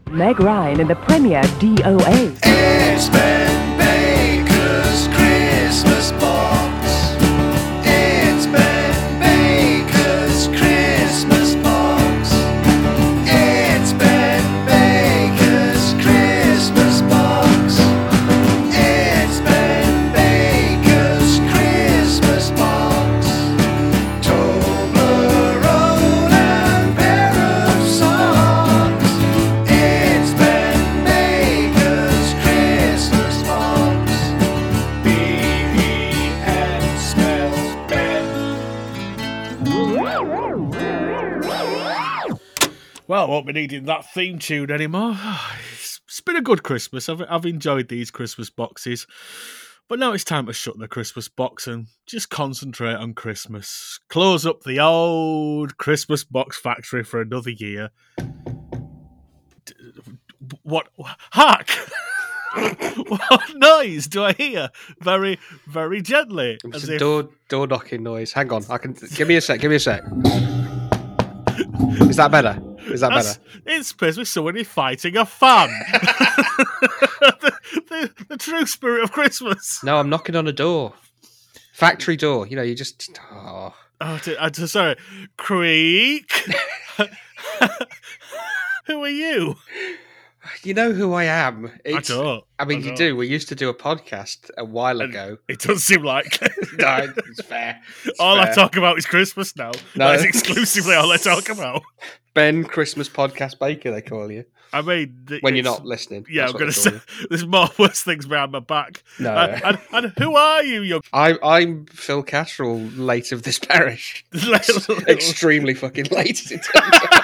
Meg Ryan and the Premier DOA. It's Ben Baker's Christmas box. It's Ben Baker's Christmas box. It's Ben Baker's Christmas box. It's Ben Baker's Christmas box. Toblerone and pair of socks. It's Ben Baker's Christmas box. B-E-N spells Ben. Well, I won't be needing that theme tune anymore. It's been a good Christmas. I've enjoyed these Christmas boxes. But now it's time to shut the Christmas box and just concentrate on Christmas. Close up the old Christmas box factory for another year. What? Hark! What noise do I hear? Very, very gently. It's As a if door knocking noise. Hang on, give me a sec. Is that better? It's basically someone fighting a fan. the true spirit of Christmas. No, I'm knocking on a door. Factory door. You know, you just. Oh. Sorry. Creak. Who are you? You know who I am. I don't. You do. We used to do a podcast a while ago. It doesn't seem like No, it's fair. I talk about is Christmas now. No. That's exclusively all I talk about. Ben Christmas Podcast Baker, they call you. I mean, When you're not listening. Yeah, that's I'm what going they to call say there's more worse things behind my back. No. And who are you, young? I'm Phil Casserole, late of this parish. Extremely fucking late. As it turns out.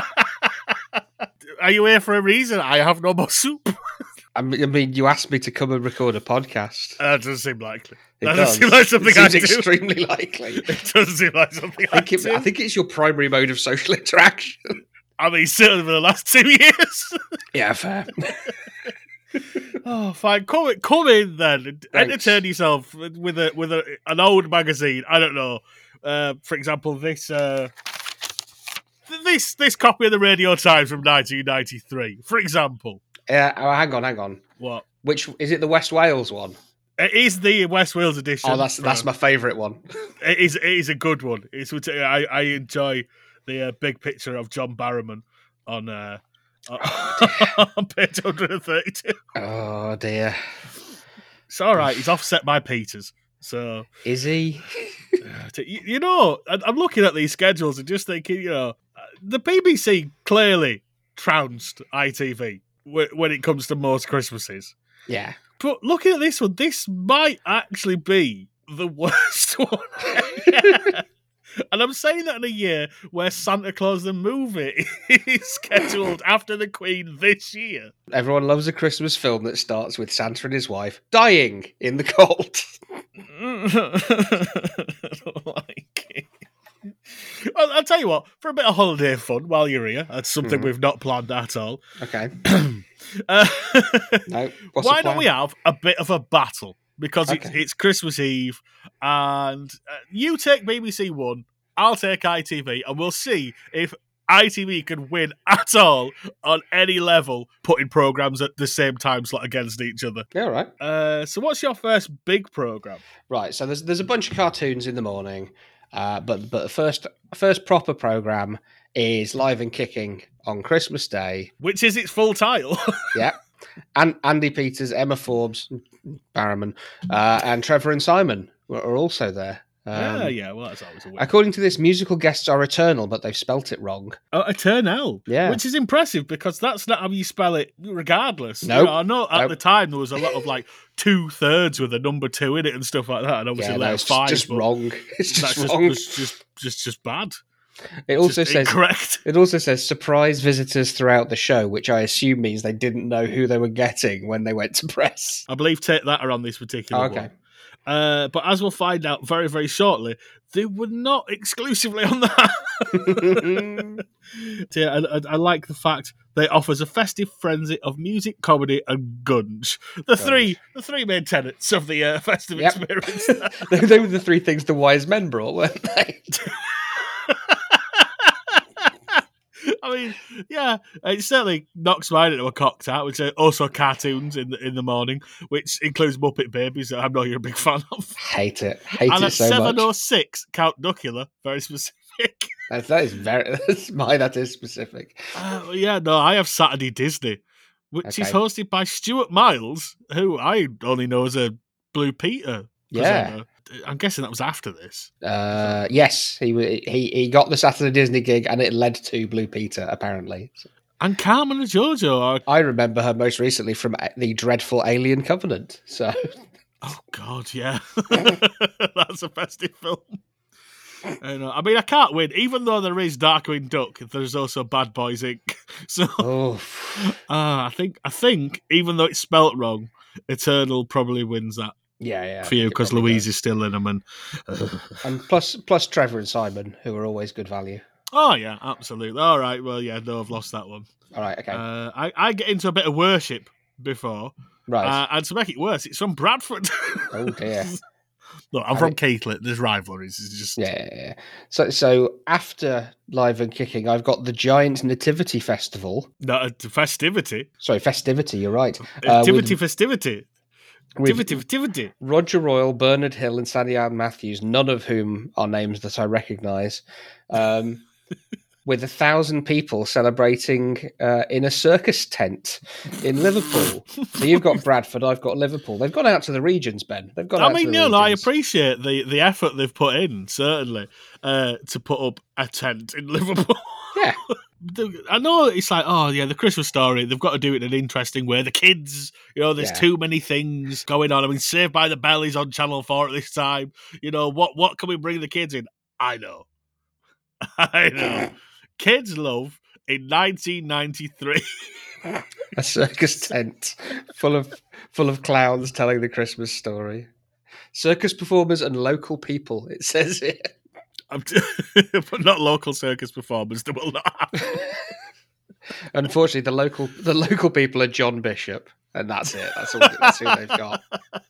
Are you here for a reason? I have no more soup. I mean, you asked me to come and record a podcast. That doesn't seem likely. It That does. doesn't seem like something It I seems do. extremely likely. It doesn't seem like something I do. I think it's your primary mode of social interaction. I mean, certainly for the last 2 years. Yeah, fair. Oh, fine. Come in then. Entertain yourself with an old magazine. I don't know. For example, this copy of the Radio Times from 1993. For example. Yeah, hang on. What? Which is it? The West Wales one? It is the West Wales edition. Oh, that's my favourite one. It is a good one. I enjoy the big picture of John Barrowman on page 132. Oh dear. It's all right. He's offset by Peters. So Is he? you know, I'm looking at these schedules and just thinking, you know, the BBC clearly trounced ITV when it comes to most Christmases. Yeah. But looking at this one, this might actually be the worst one. And I'm saying that in a year where Santa Claus the movie is scheduled after the Queen this year. Everyone loves a Christmas film that starts with Santa and his wife dying in the cold. I don't like it. I'll tell you what, for a bit of holiday fun while you're here, that's something we've not planned at all. Okay. Uh, No. why don't we have a bit of a battle? Because Okay. it's Christmas Eve, and you take BBC One, I'll take ITV, and we'll see if ITV can win at all on any level, putting programmes at the same time slot against each other. Yeah, all right. So what's your first big programme? Right. So there's a bunch of cartoons in the morning, but the first proper program is Live and Kicking on Christmas Day. Which is its full title. Yeah. And Andy Peters, Emma Forbes, Barrowman, and Trevor and Simon are also there. Yeah, well, that's always a win. According to this, musical guests are eternal, but they've spelt it wrong. Eternal. Yeah. Which is impressive because that's not how you spell it regardless. Nope. You know, I know at Nope. the time there was a lot of like 2/3 with a number 2 in it and stuff like that, and obviously Yeah, no, letter it's 5. just but wrong. It's that's just wrong. just bad. It also Just says incorrect. it also says surprise visitors throughout the show, which I assume means they didn't know who they were getting when they went to press. I believe Take That are on this particular Okay. one. But as we'll find out very, very shortly, they were not exclusively on that. Yeah, I like the fact that it offers a festive frenzy of music, comedy, and gunge. The three main tenets of the festive Yep. experience. They were the three things the wise men brought, weren't they? I mean, yeah, it certainly knocks mine into a cocked hat, which are also cartoons in the morning, which includes Muppet Babies that I know you're a big fan of. Hate it And at so much. 7:06, Count Duckula, very specific. That is specific. Yeah, no, I have Saturday Disney, which is Okay. hosted by Stuart Miles, who I only know as a Blue Peter presenter. I'm guessing that was after this. Yes, he got the Saturday Disney gig, and it led to Blue Peter. Apparently, And Carmen and JoJo are... I remember her most recently from the dreadful Alien Covenant. So, Oh, God, yeah. That's a festive film. I mean, I can't win. Even though there is Darkwing Duck, there's also Bad Boys Inc. So I think, even though it's spelt wrong, Eternal probably wins that yeah, for you because Louise is still in them. and plus Trevor and Simon, who are always good value. Oh, yeah, absolutely. All right, well, yeah, no, I've lost that one. All right, okay, I get into a bit of worship before, right. and to make it worse, it's from Bradford. Oh dear. Look, I'm from Keighley. There's rivalries. It's just Yeah. So after Live and Kicking, I've got the Giant Nativity Festival. not a festivity. Sorry, festivity. You're right. Festivity. Roger Royal, Bernard Hill, and Sandy Ann Matthews, none of whom are names that I recognise, with 1,000 people celebrating in a circus tent in Liverpool. So you've got Bradford, I've got Liverpool. They've gone out to the regions, Ben. They've gone out to the regions. I appreciate the effort they've put in, certainly, to put up a tent in Liverpool. Yeah. I know it's like, oh yeah, the Christmas Story, they've got to do it in an interesting way. The kids, there's too many things going on. I mean, Saved by the Bell is on Channel 4 at this time. What can we bring the kids in? I know. Kids love, in 1993, a circus tent full of clowns telling the Christmas story. Circus performers and local people, it says here. But not local circus performers, they will not happen. Unfortunately, the local people are John Bishop, and that's it. That's who they've got.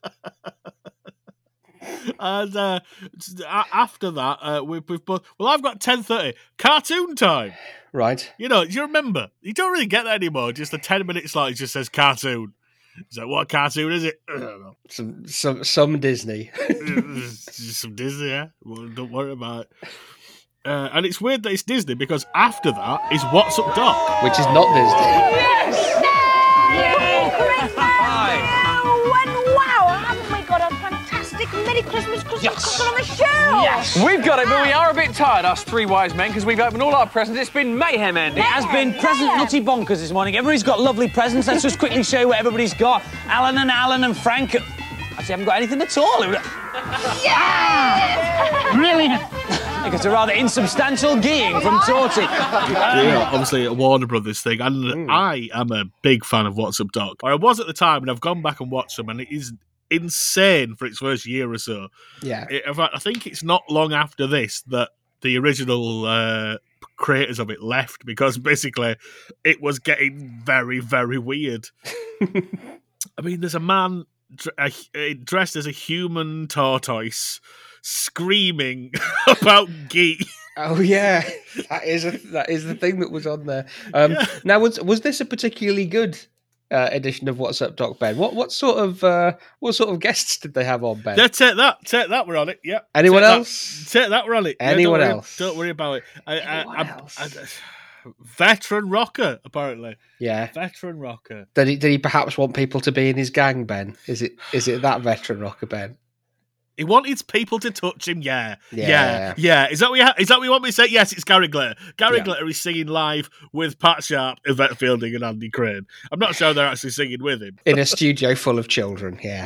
And after that, we've both. Well, I've got 10:30 cartoon time. Right. Do you remember? You don't really get that anymore. Just a 10-minute slot. It just says cartoon. It's like, what cartoon is it? I don't know. Some Disney. Just some Disney, yeah. Well, don't worry about it. And it's weird that it's Disney because after that is What's Up Doc, Which is not Disney. Merry Christmas on the show! Yes! We've got it, but we are a bit tired, us three wise men, because we've opened all our presents. It's been mayhem, Andy. It has been present nutty bonkers this morning. Everybody's got lovely presents. Let's just quickly show you what everybody's got. Alan and Frank. Actually, haven't got anything at all. Yes! Brilliant. I think it's a rather insubstantial geeing from Torty. Obviously a Warner Brothers thing, and I am a big fan of What's Up Doc. Or I was at the time, and I've gone back and watched them, and it is insane for its first year or so. Yeah. In fact, I think it's not long after this that the original creators of it left because basically it was getting very, very weird. I mean, there's a man dressed as a human tortoise screaming about ghee. Oh yeah, that is the thing that was on there. Now, was this a particularly good edition of What's Up, Doc, Ben? What sort of guests did they have on, Ben? Take that, we're on it. Yeah. Anyone else? Take that, we're on it. Anyone else? Don't worry about it. Veteran rocker, apparently. Yeah, veteran rocker. Did he perhaps want people to be in his gang, Ben? Is it that veteran rocker, Ben? He wanted people to touch him, yeah. Is that what you want me to say? Yes, it's Gary Glitter. Gary Glitter is singing live with Pat Sharp, Yvette Fielding and Andy Crane. I'm not sure they're actually singing with him. In a studio full of children, yeah.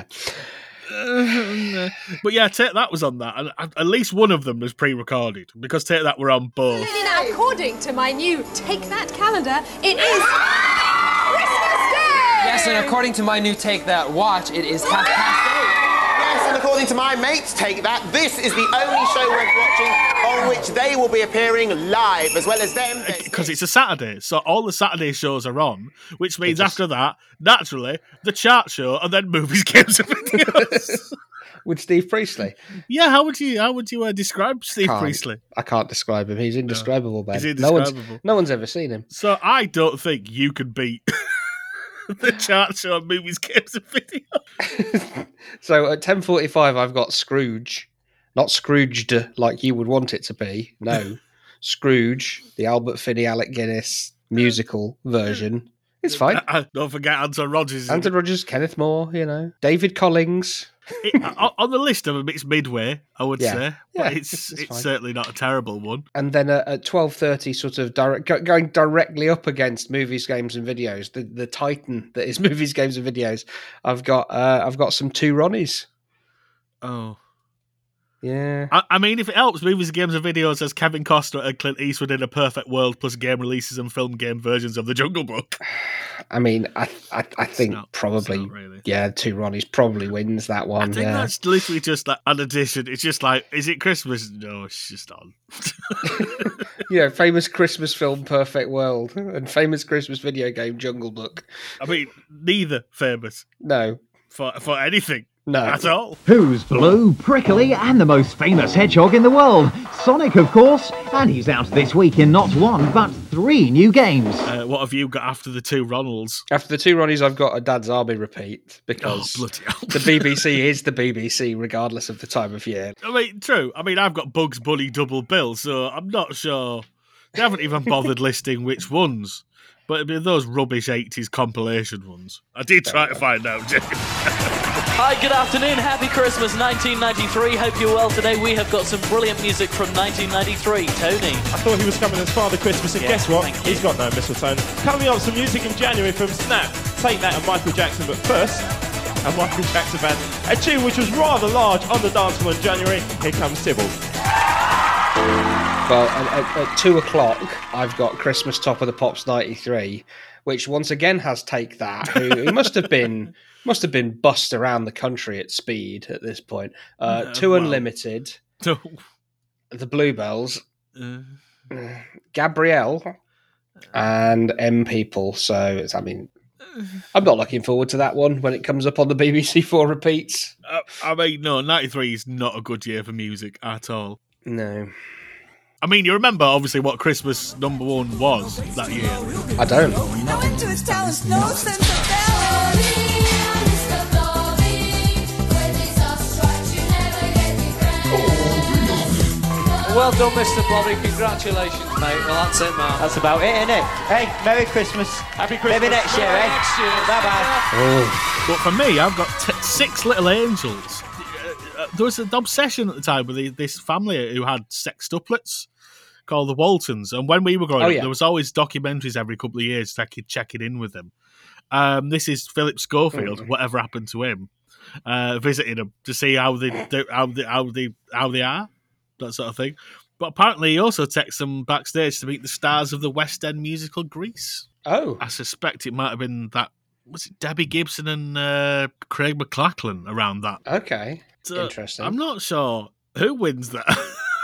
But yeah, Take That was on that, and at least one of them was pre-recorded, because Take That were on both. According to my new Take That calendar, it is Christmas Day! Yes, and according to my new Take That watch, it is 8:30. Yes, and according to my mates, Take That, this is the only show worth watching on which they will be appearing live, as well as them. Because it's a Saturday, so all the Saturday shows are on, which means after that, naturally, the chart show and then movies, games and videos. with Steve Priestley. Yeah, how would you describe Steve Priestley? I can't describe him. He's indescribable, Ben. He's indescribable. No one's ever seen him. So I don't think you could beat the chart show on movies, games, and video. So at 10:45, I've got Scrooge, not Scrooged like you would want it to be. No, Scrooge, the Albert Finney, Alec Guinness musical version. It's fine. Don't forget Anton Rogers. Anton Rogers, Kenneth Moore, David Collings. On the list of them, it's midway, I would say. But Yeah, it's fine. certainly not a terrible one. And then at 12:30, sort of going directly up against movies, games, and videos, the titan that is movies, games, and videos. I've got some Two Ronnies. Oh. Yeah. I mean, if it helps, movies, games, and videos as Kevin Costner and Clint Eastwood in a perfect world, plus game releases and film game versions of The Jungle Book. I mean, I think probably, really. yeah, Two Ronnies probably wins that one. I think that's literally just like an addition. It's just like, is it Christmas? No, it's just on. Famous Christmas film Perfect World and famous Christmas video game Jungle Book. I mean, neither famous No. for anything. No. At all. Who's blue, prickly, and the most famous hedgehog in the world? Sonic, of course, and he's out this week in not one, but 3 new games. What have you got after the two Ronalds? After the Two Ronnies, I've got a Dad's Army repeat because bloody hell. the BBC is the BBC regardless of the time of year. I mean, true. I mean, I've got Bugs Bunny Double Bill, so I'm not sure. They haven't even bothered listing which ones. But it'd be those rubbish 80s compilation ones. I did try to find out, Jim. Hi, good afternoon. Happy Christmas 1993. Hope you're well today. We have got some brilliant music from 1993. Tony. I thought he was coming as Father Christmas, and guess what? He's got no mistletoe. Coming up, some music in January from Snap, Take That and Michael Jackson. But first, a Michael Jackson band, a tune which was rather large on the dance floor in January. Here comes Sybil. Well, at 2 o'clock, I've got Christmas Top of the Pops 93, which once again has Take That, who must have been bussed around the country at speed at this point. Unlimited, the Bluebells, Gabrielle, and M People. So, I'm not looking forward to that one when it comes up on the BBC 4 repeats. I mean, no, 93 is not a good year for music at all. No. I mean, you remember, obviously, what Christmas number one was that year? I don't. No into his talents, no sense of Well done, Mr. Bobby. Congratulations, mate. Well, that's it, man. That's about it, isn't it? Hey, Merry Christmas. Happy Christmas. Maybe next year, eh? Next year. Bye-bye. But for me, I've got 6 little angels. There was an obsession at the time with this family who had sextuplets called the Waltons. And when we were growing up, there was always documentaries every couple of years to check it in with them. This is Philip Schofield, whatever happened to him, visiting them to see how they are, that sort of thing. But apparently he also takes them backstage to meet the stars of the West End musical Grease. Oh. I suspect it might have been that, was it Debbie Gibson and Craig McLachlan around that? Okay. So, interesting. I'm not sure who wins that.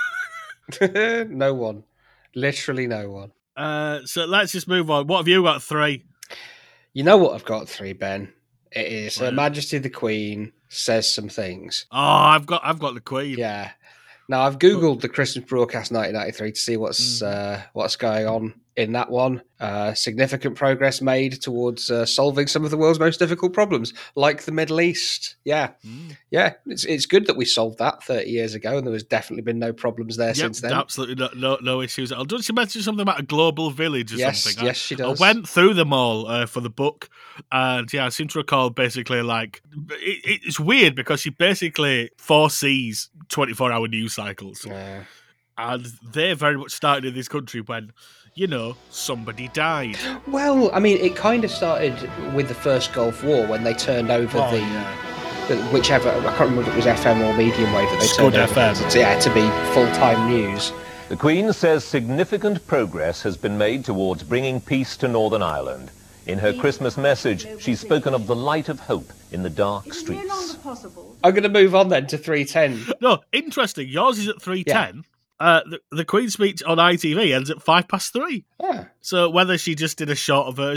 No one. Literally no one. So let's just move on. What have you got? 3? You know what I've got 3, Ben? It is Her Majesty the Queen says some things. Oh, I've got the Queen. Yeah. Now I've googled the Christmas broadcast 1993 to see what's going on in that one. Significant progress made towards solving some of the world's most difficult problems, like the Middle East. Yeah, yeah. It's good that we solved that 30 years ago, and there has definitely been no problems there since then. Absolutely no issues at all. Doesn't she mention something about a global village or something? Yes, she does. I went through them all for the book, and yeah, I seem to recall basically like it's weird because she basically foresees 24-hour news cycles, and they very much started in this country when, somebody died. Well, I mean, it kind of started with the first Gulf War when they turned over whichever, I can't remember if it was FM or medium wave that they Scud turned over FM. to be full-time news. The Queen says significant progress has been made towards bringing peace to Northern Ireland. In her Christmas message, she's spoken of the light of hope in the dark streets. I'm going to move on then to 3:10. No, interesting. Yours is at 3:10. The Queen's speech on ITV ends at 3:05. Yeah. So whether she just did a shorter version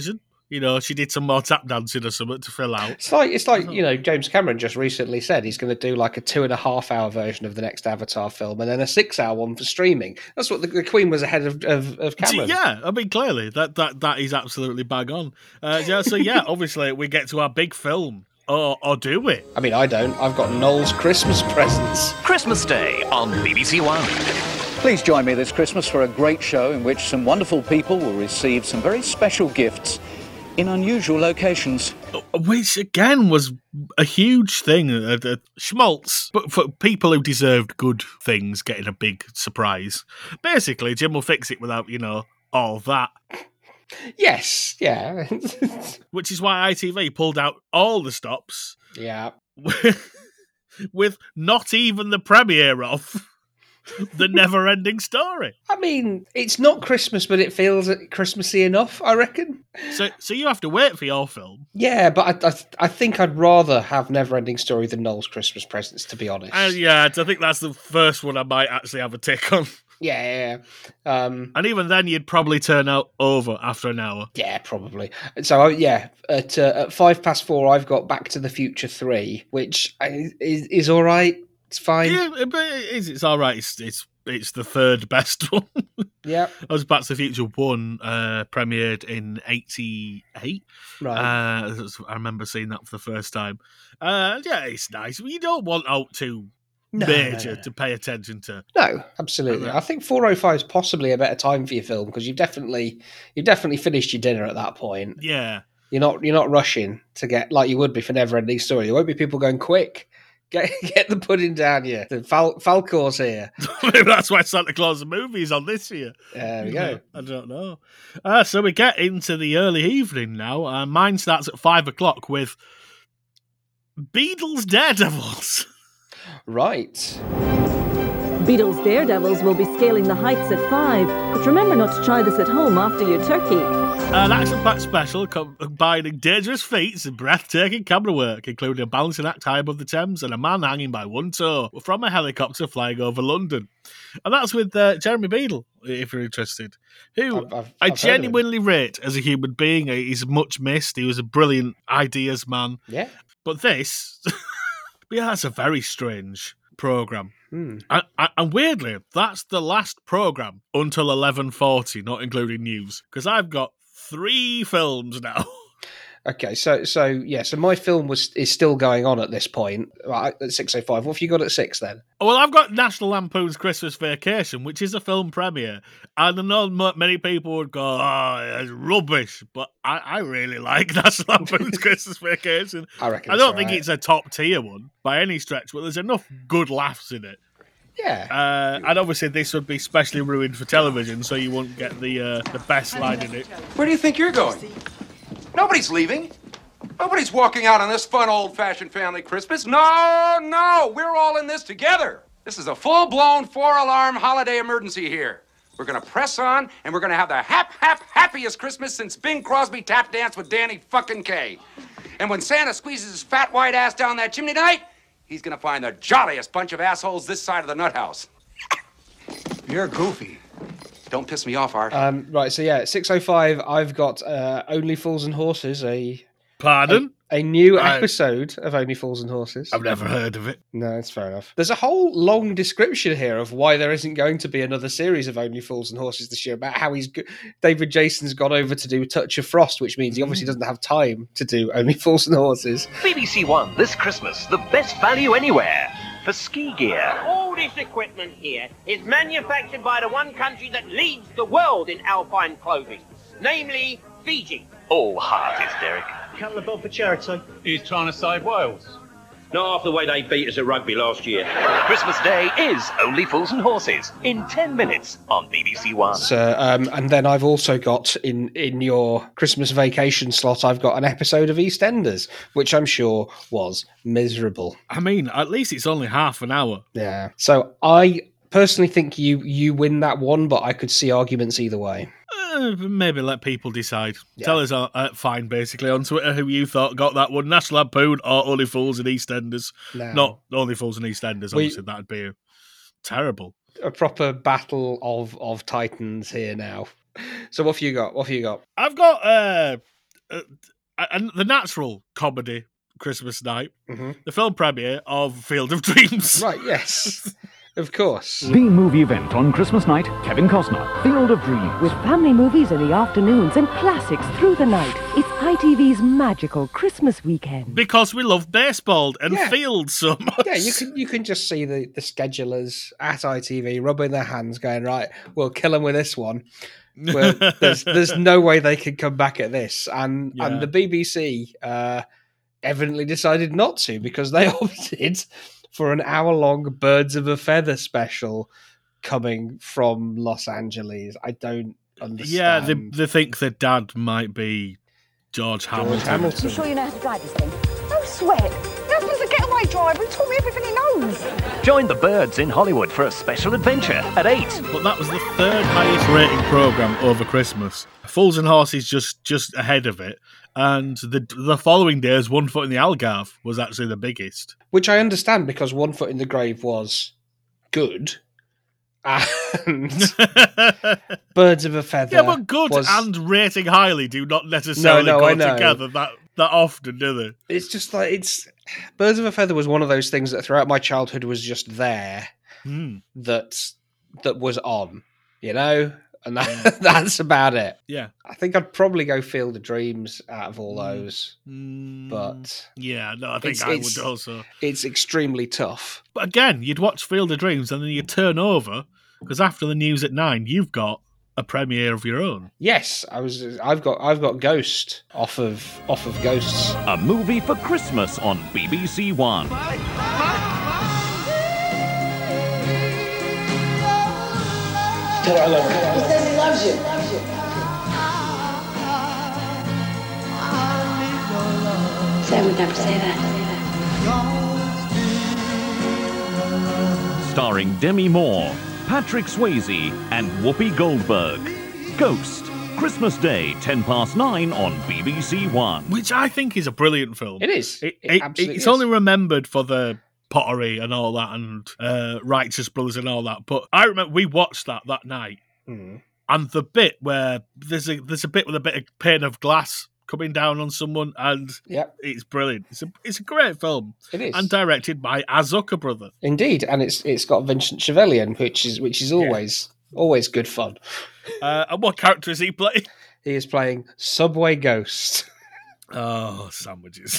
You know, she did some more tap dancing or something to fill out. It's like James Cameron just recently said he's going to do like a 2.5-hour version of the next Avatar film and then a 6-hour one for streaming. That's what the Queen was ahead of Cameron. Yeah, I mean, clearly that is absolutely bang on. So yeah, obviously we get to our big film. Or do we? I mean, I don't. I've got Noel's Christmas presents. Christmas Day on BBC One. Please join me this Christmas for a great show in which some wonderful people will receive some very special gifts in unusual locations. Which, again, was a huge thing. Schmaltz, but for people who deserved good things getting a big surprise. Basically, Jim will fix it without, all that. Yes, yeah. Which is why ITV pulled out all the stops. Yeah. With not even the premiere of The Never-Ending Story. I mean, it's not Christmas, but it feels Christmassy enough, I reckon. So you have to wait for your film. Yeah, but I think I'd rather have Never-Ending Story than Noel's Christmas presents, to be honest. Yeah, I think that's the first one I might actually have a take on. Yeah. And even then, you'd probably turn out over after an hour. Yeah, probably. So, at 4:05, I've got Back to the Future 3, which is all right. It's fine. Yeah, but it's all right. It's the third best one. Yeah. I was Back to the Future 1 premiered in 88. Right. I remember seeing that for the first time. Yeah, it's nice. You don't want out too major to pay attention to. No, absolutely. I think 4:05 is possibly a better time for your film because you've definitely finished your dinner at that point. Yeah. You're not rushing to get like you would be for Never-Ending Story. There won't be people going quick. Get the pudding down here. The Falcor's here. That's why Santa Claus the movie is on this year. There we go. I don't know. So we get into the early evening now. Mine starts at 5:00 with Beadle's Daredevils. Right. Beadle's Daredevils will be scaling the heights at 5, but remember not to try this at home after your turkey. An action-packed special combining dangerous feats and breathtaking camera work, including a balancing act high above the Thames and a man hanging by one toe from a helicopter flying over London. And that's with Jeremy Beadle, if you're interested, who I genuinely rate as a human being. He's much missed. He was a brilliant ideas man. Yeah. But this... Yeah, that's a very strange programme. Hmm. And weirdly, that's the last programme until 11:40, not including news, because I've got 3 films now. Okay, so my film is still going on at this point, right, at 6:05. What have you got at 6 then? Well, I've got National Lampoon's Christmas Vacation, which is a film premiere, and I know many people would go, "Oh, it's rubbish," but I really like National Lampoon's Christmas Vacation. I reckon. I don't think it's a top tier one by any stretch, but there's enough good laughs in it. Yeah. And obviously this would be specially ruined for television, so you won't get the best line in it. Where do you think you're going? Nobody's leaving. Nobody's walking out on this fun, old-fashioned family Christmas. No, we're all in this together. This is a full-blown 4-alarm holiday emergency here. We're gonna press on, and we're gonna have the happiest Christmas since Bing Crosby tap danced with Danny fucking Kaye. And when Santa squeezes his fat white ass down that chimney tonight, he's gonna find the jolliest bunch of assholes this side of the nut house. You're goofy. Don't piss me off, Art. Right, so yeah, at 6:05, I've got Only Fools and Horses, Pardon? A new episode of Only Fools and Horses. I've never heard of it. No, that's fair enough. There's a whole long description here of why there isn't going to be another series of Only Fools and Horses this year, about how David Jason's gone over to do Touch of Frost, which means he obviously doesn't have time to do Only Fools and Horses. BBC One this Christmas, the best value anywhere for ski gear. All this equipment here is manufactured by the one country that leads the world in alpine clothing, namely Fiji. All hearted, Derek. Couple of bob for charity. He's trying to save Wales. Not after the way they beat us at rugby last year. Christmas Day is Only Fools and Horses in 10 minutes on BBC One. So, and then I've also got in your Christmas vacation slot, I've got an episode of EastEnders, which I'm sure was miserable. I mean, at least it's only half an hour. Yeah. So I personally think you win that one, but I could see arguments either way. Maybe let people decide. Yeah. Tell us fine, basically, on Twitter who you thought got that one, National Lampoon or Only Fools and EastEnders. No. Not Only Fools and EastEnders, obviously. That'd be terrible. A proper battle of titans here now. So what have you got? I've got and the natural comedy Christmas night, the film premiere of Field of Dreams. Right, yes. Of course. B-movie event on Christmas night, Kevin Costner, Field of Dreams. With family movies in the afternoons and classics through the night, it's ITV's magical Christmas weekend. Because we love baseball and fields so much. Yeah, you can just see the schedulers at ITV rubbing their hands, going, right, we'll kill them with this one. Well, there's no way they can come back at this, and the BBC evidently decided not to, because they opted for an hour-long Birds of a Feather special coming from Los Angeles. I don't understand. Yeah, they think their dad might be George Hamilton. You sure you know how to drive this thing? No sweat. Your husband's a getaway driver. He taught me everything he knows. Join the Birds in Hollywood for a special adventure at 8. But that was the third highest rating programme over Christmas. Fools and Horses just ahead of it. And the following days, One Foot in the Algarve was actually the biggest. Which I understand, because One Foot in the Grave was good. And Birds of a Feather. Yeah, but good and rating highly do not necessarily go together that often, do they? It's just like, Birds of a Feather was one of those things that throughout my childhood was just there, that was on, you know? And that's about it. Yeah. I think I'd probably go Field of Dreams out of all those. But yeah, no, I think I would also. It's extremely tough. But again, you'd watch Field of Dreams and then you turn over, because after the news at 9, you've got a premiere of your own. Yes, I've got Ghost off of Ghosts. A movie for Christmas on BBC One. Tell her I love her. He says he loves you. Sam would never say that. Starring Demi Moore, Patrick Swayze, and Whoopi Goldberg. Ghost. Christmas Day, 9:10 on BBC One. Which I think is a brilliant film. It is. It's only remembered for the pottery and all that, and Righteous Brothers and all that. But I remember we watched that night, and the bit where there's a bit with a bit of pane of glass coming down on someone, and it's brilliant. It's a great film. It is, and directed by a Zucker brother. Indeed, and it's got Vincent Trevelyan, which is always good fun. And what character is he playing? He is playing Subway Ghost. Oh, sandwiches.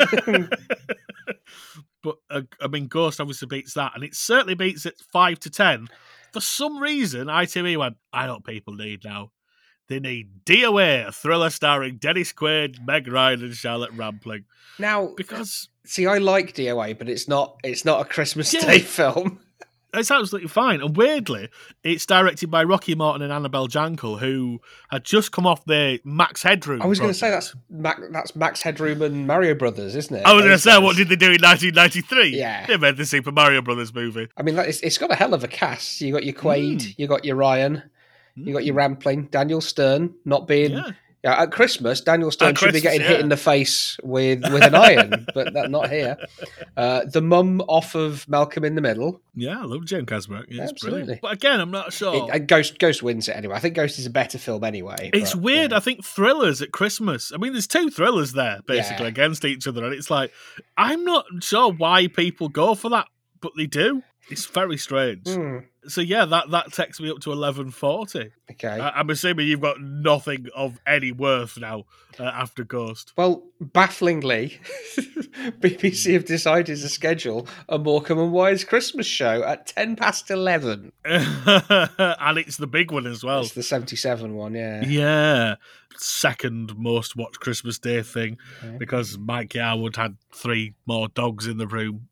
But I mean, Ghost obviously beats that, and it certainly beats it 5 to 10. For some reason, ITV went, I know what people need now. They need DOA, a thriller starring Dennis Quaid, Meg Ryan, and Charlotte Rampling. Now, because I like DOA, but it's not a Christmas Day film. It's absolutely fine. And weirdly, it's directed by Rocky Morton and Annabelle Jankel, who had just come off their Max Headroom. I was going to say that's Max Headroom and Mario Brothers, isn't it? I was going to say, what did they do in 1993? Yeah. They made the Super Mario Brothers movie. I mean, it's got a hell of a cast. You got your Quaid, you got your Ryan, you got your Rampling, Daniel Stern not being... Yeah. Yeah, at Christmas, Daniel Stern should be getting hit in the face with an iron, but not here. The mum off of Malcolm in the Middle. Yeah, I love Jane Kasberg. Yeah, it's absolutely brilliant. But again, I'm not sure. Ghost wins it anyway. I think Ghost is a better film anyway. It's weird. I think thrillers at Christmas. I mean, there's two thrillers there, basically, against each other. And it's like, I'm not sure why people go for that, but they do. It's very strange. So yeah, that takes me up to 1140. Okay. I'm assuming you've got nothing of any worth now after Ghost. Well, bafflingly, BBC have decided to schedule a Morecambe and Wise Christmas show at 11:10. And it's the big one as well. It's the 77 one, yeah. Yeah. Second most watched Christmas Day thing, because Mike Yarwood had 3 more dogs in the room.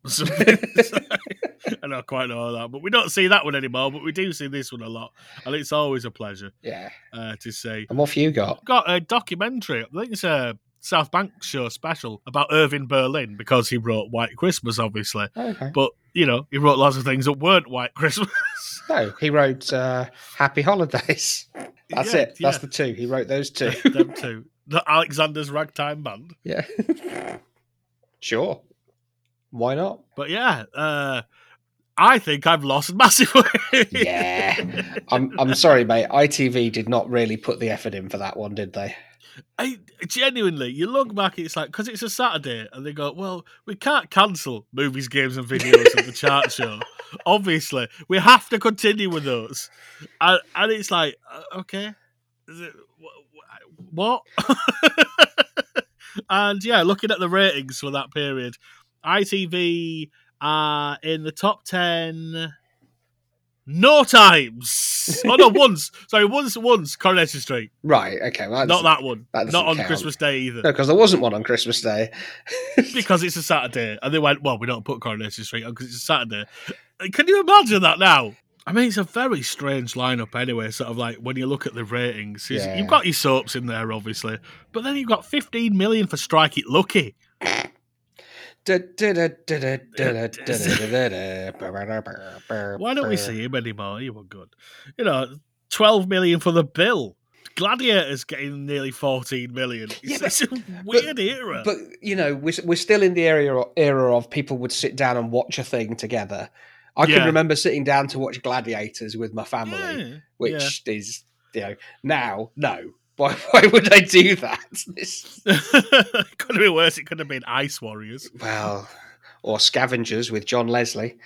I don't quite know that, but we don't see that one anymore, but we do see this one a lot, and it's always a pleasure to see. And what have you got? Got a documentary. I think it's a South Bank show special about Irving Berlin, because he wrote White Christmas, obviously. Okay. But, you know, he wrote lots of things that weren't White Christmas. No, he wrote Happy Holidays. That's it. That's the 2. He wrote those 2. Them 2. The Alexander's Ragtime Band. Yeah. Sure. Why not? But yeah, I think I've lost massively. Yeah. I'm sorry, mate. ITV did not really put the effort in for that one, did they? Genuinely, you look back, it's like, because it's a Saturday, and they go, well, we can't cancel movies, games, and videos of the chart show. Obviously, we have to continue with those. And it's like, okay, what? And yeah, looking at the ratings for that period, ITV are in the top 10 no times. Oh no, once. Sorry, once Coronation Street. Right, okay. Well, not that one. That not on count. Christmas Day either. No, because there wasn't one on Christmas Day. Because it's a Saturday. And they went, well, we don't put Coronation Street on because it's a Saturday. Can you imagine that now? I mean, it's a very strange lineup anyway, sort of like when you look at the ratings. Yeah. You've got your soaps in there, obviously. But then you've got 15 million for Strike It Lucky. Why don't we see him anymore? He was good. 12 million for The Bill. Gladiator's getting nearly 14 million. It's a weird era. But, we're still in the era of people would sit down and watch a thing together. I can remember sitting down to watch Gladiators with my family, which is, now, no. Why would I do that? It could have been worse. It could have been Ice Warriors. Well, or Scavengers with John Leslie.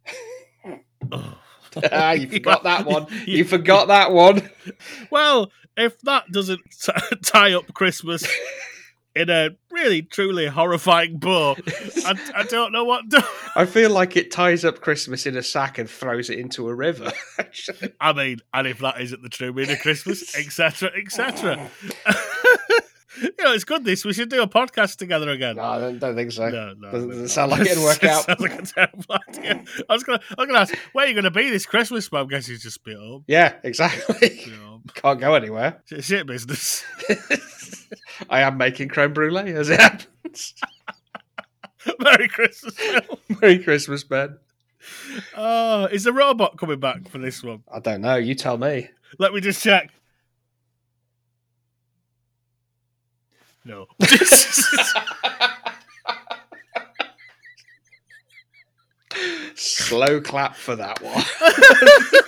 You forgot that one. You forgot that one. Well, if that doesn't tie up Christmas in a really, truly horrifying bow, I don't know what does. I feel like it ties up Christmas in a sack and throws it into a river. I mean, and if that isn't the true meaning of Christmas, etc., etc. It's good this. We should do a podcast together again. No, I don't think so. No, doesn't sound like it'd work out. Sounds like a terrible idea. I was gonna ask, where are you gonna be this Christmas? But I guess he's just be at home. Yeah, exactly. Can't go anywhere. Shit business. I am making creme brulee as it happens. Merry Christmas, Phil. Merry Christmas, Ben. Is the robot coming back for this one? I don't know. You tell me. Let me just check. No. Slow clap for that one.